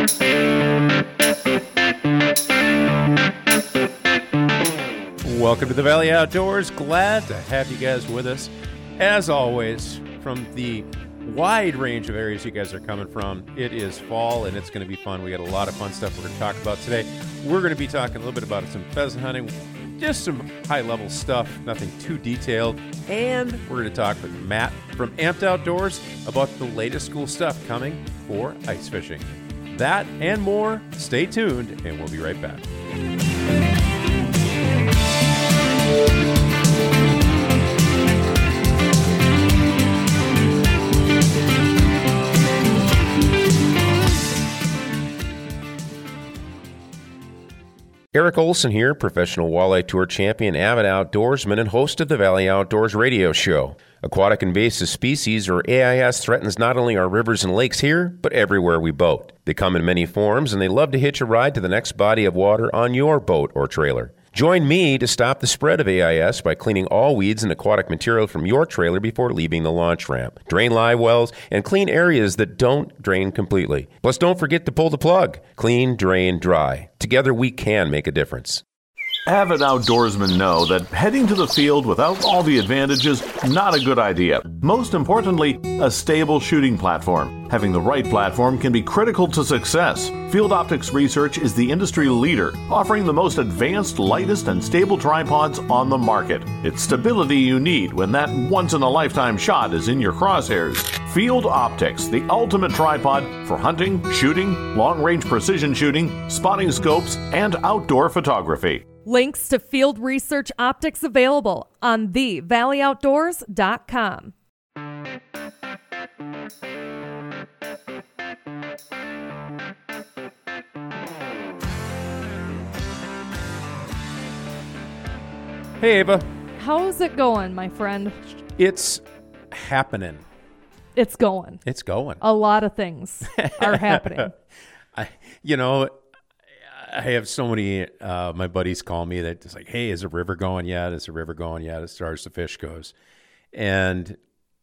Welcome to the Valley Outdoors. Glad to have you guys with us. As always, from the wide range of areas you guys are coming from, it is fall and it's going to be fun. We got a lot of fun stuff we're going to talk about today. We're going to be talking a little bit about some pheasant hunting, just some high-level stuff, nothing too detailed. And we're going to talk with Matt from Amped Outdoors about the latest cool stuff coming for ice fishing. That and more. Stay tuned, and we'll be right back. Eric Olson here, professional walleye tour champion, avid outdoorsman, and host of the Valley Outdoors radio show. Aquatic invasive species, or AIS, threatens not only our rivers and lakes here, but everywhere we boat. They come in many forms, and they love to hitch a ride to the next body of water on your boat or trailer. Join me to stop the spread of AIS by cleaning all weeds and aquatic material from your trailer before leaving the launch ramp. Drain live wells and clean areas that don't drain completely. Plus, don't forget to pull the plug. Clean, drain, dry. Together, we can make a difference. Avid outdoorsmen know that heading to the field without all the advantages, not a good idea. Most importantly, a stable shooting platform. Having the right platform can be critical to success. Field Optics Research is the industry leader, offering the most advanced, lightest, and stable tripods on the market. It's stability you need when that once-in-a-lifetime shot is in your crosshairs. Field Optics, the ultimate tripod for hunting, shooting, long-range precision shooting, spotting scopes, and outdoor photography. Links to Field Research Optics available on thevalley.outdoors.com. Hey, Ava. How's it going, my friend? It's happening. It's going. It's going. A lot of things are happening. I have so many, my buddies call me that it's like, hey, is the river going yet? Is the river going yet? As far as the fish goes. And,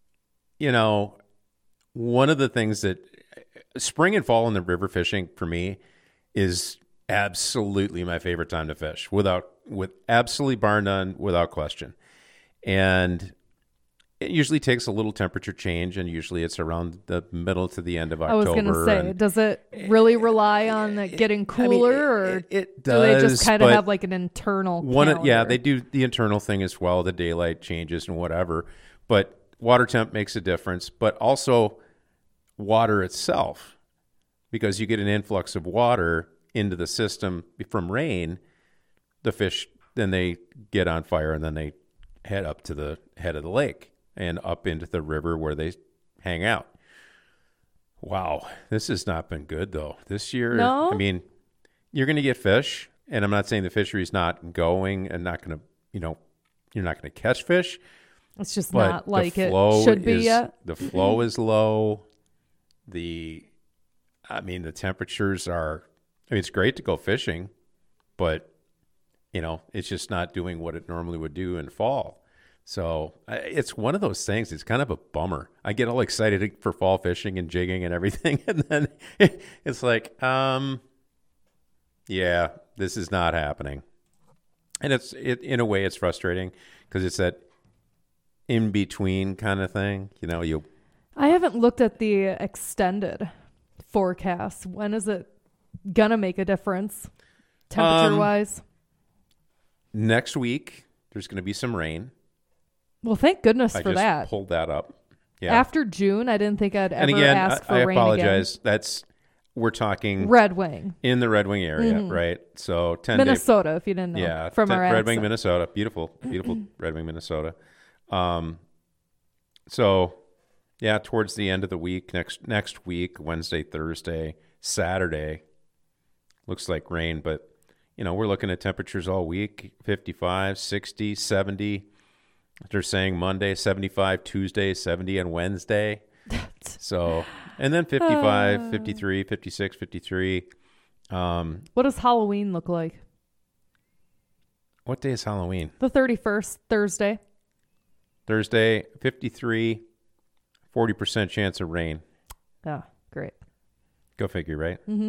one of the things that spring and fall in the river fishing for me is absolutely my favorite time to fish with absolutely bar none, without question. And it usually takes a little temperature change, and usually it's around the middle to the end of October. I was going to say, does it really rely on it getting cooler, or it does, do they just kind of have like an internal calendar? Yeah, they do the internal thing as well, the daylight changes and whatever, but water temp makes a difference, but also water itself, because you get an influx of water into the system from rain, the fish, then they get on fire, and then they head up to the head of the lake and up into the river where they hang out. Wow, this has not been good, though. This year, no? I mean, you're going to get fish, and I'm not saying the fishery's not going and not going to, you're not going to catch fish. It's just not like it should be yet. The flow is low. The temperatures are, it's great to go fishing, but, it's just not doing what it normally would do in fall. So it's one of those things. It's kind of a bummer. I get all excited for fall fishing and jigging and everything, and then it's like, yeah, this is not happening. And in a way, it's frustrating because it's that in between kind of thing. I haven't looked at the extended forecast. When is it gonna make a difference, temperature wise? Next week, there's going to be some rain. Well, thank goodness for that. I just pulled that up. Yeah. After June, I didn't think I'd ever ask for rain again. I apologize. We're talking Red Wing. In the Red Wing area, right? So Minnesota, if you didn't know. Yeah, from our Red accent. Wing, Minnesota. Beautiful Red Wing, Minnesota. So, yeah, towards the end of the week, next week, Wednesday, Thursday, Saturday, looks like rain, but we're looking at temperatures all week, 55, 60, 70. They're saying Monday, 75, Tuesday, 70 on Wednesday. So, and then 55, 53, 56, 53. What does Halloween look like? What day is Halloween? The 31st, Thursday. Thursday, 53, 40% chance of rain. Oh, great. Go figure, right? Mm-hmm.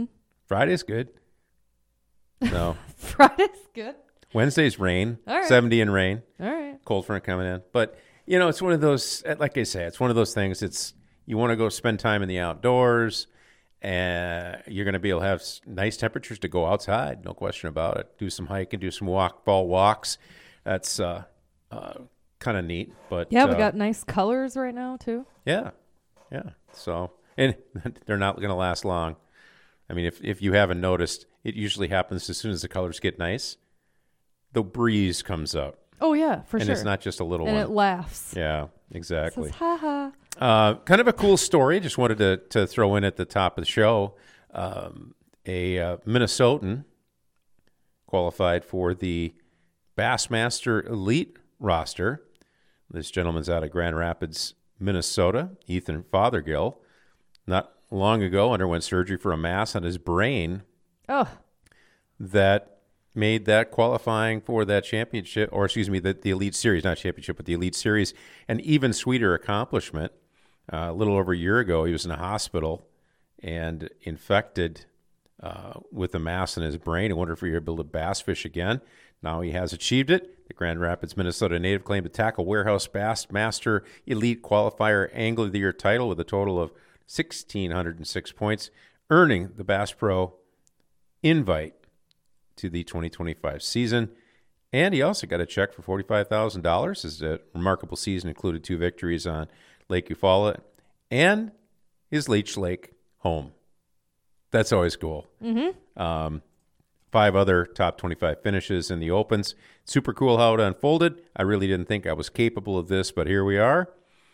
Friday's good. No. Friday's good. Wednesday's rain. All right. 70 and rain. All right. Cold front coming in. But, it's one of those, like I say, it's one of those things. You want to go spend time in the outdoors, and you're going to be able to have nice temperatures to go outside. No question about it. Do some hiking, do some fall walks. That's kind of neat. But yeah, we got nice colors right now, too. Yeah. So, and they're not going to last long. I mean, if you haven't noticed, it usually happens as soon as the colors get nice. The breeze comes up. Oh, yeah, for sure. And it's not just a little one. And it laughs. Yeah, exactly. It says, ha ha. Kind of a cool story. Just wanted to throw in at the top of the show. A Minnesotan qualified for the Bassmaster Elite roster. This gentleman's out of Grand Rapids, Minnesota, Ethan Fothergill. Not long ago underwent surgery for a mass on his brain. Oh. That made that qualifying for that championship, or excuse me, the Elite Series, not championship, but the Elite Series, an even sweeter accomplishment. A little over a year ago, he was in a hospital and infected with a mass in his brain. I wonder if he'll be able to bass fish again. Now he has achieved it. The Grand Rapids, Minnesota native claimed to tackle Warehouse Bass Master Elite Qualifier Angler of the Year title with a total of 1,606 points, earning the Bass Pro invite to the 2025 season. And he also got a check for $45,000. His remarkable season included 2 victories on Lake Eufaula and his Leech Lake home. That's always cool. Mm-hmm. 5 other top 25 finishes in the Opens. Super cool how it unfolded. I really didn't think I was capable of this, but here we are.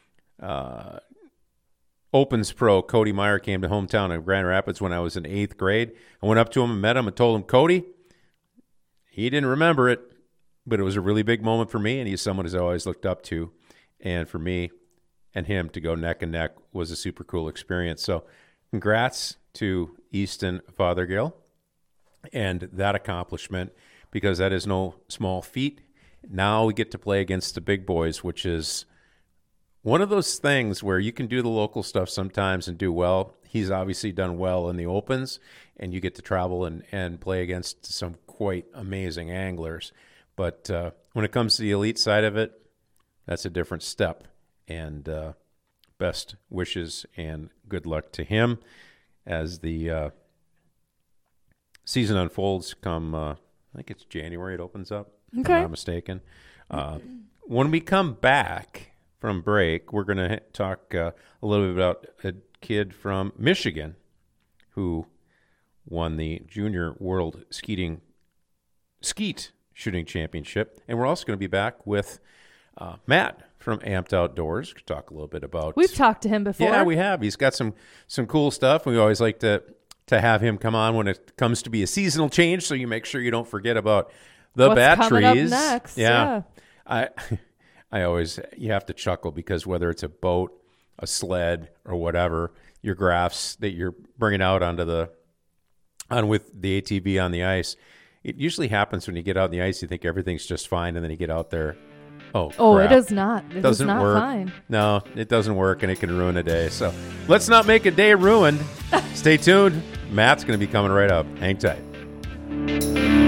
Opens pro Cody Meyer came to hometown of Grand Rapids when I was in 8th grade. I went up to him and met him and told him, Cody, he didn't remember it, but it was a really big moment for me, and he's someone who's always looked up to. And for me and him to go neck and neck was a super cool experience. So congrats to Easton Fothergill and that accomplishment, because that is no small feat. Now we get to play against the big boys, which is one of those things where you can do the local stuff sometimes and do well. He's obviously done well in the Opens, and you get to travel and play against some quite amazing anglers. But when it comes to the elite side of it, that's a different step. And best wishes and good luck to him as the season unfolds come, I think it's January it opens up, if I'm not mistaken. When we come back from break, we're going to talk a little bit about a kid from Michigan who won the Junior World Skeet Shooting Championship. And we're also going to be back with Matt from Amped Outdoors. We'll talk a little bit about... We've talked to him before. Yeah, we have. He's got some cool stuff. We always like to have him come on when it comes to be a seasonal change, so you make sure you don't forget about the bat trees. What's coming up next. Yeah. I always, you have to chuckle because whether it's a boat, a sled, or whatever, your graphs that you're bringing out with the ATV on the ice, it usually happens when you get out on the ice, you think everything's just fine, and then you get out there, oh, crap. It is not. It doesn't is not work. Fine. No, it doesn't work, and it can ruin a day. So let's not make a day ruined. Stay tuned. Matt's going to be coming right up. Hang tight.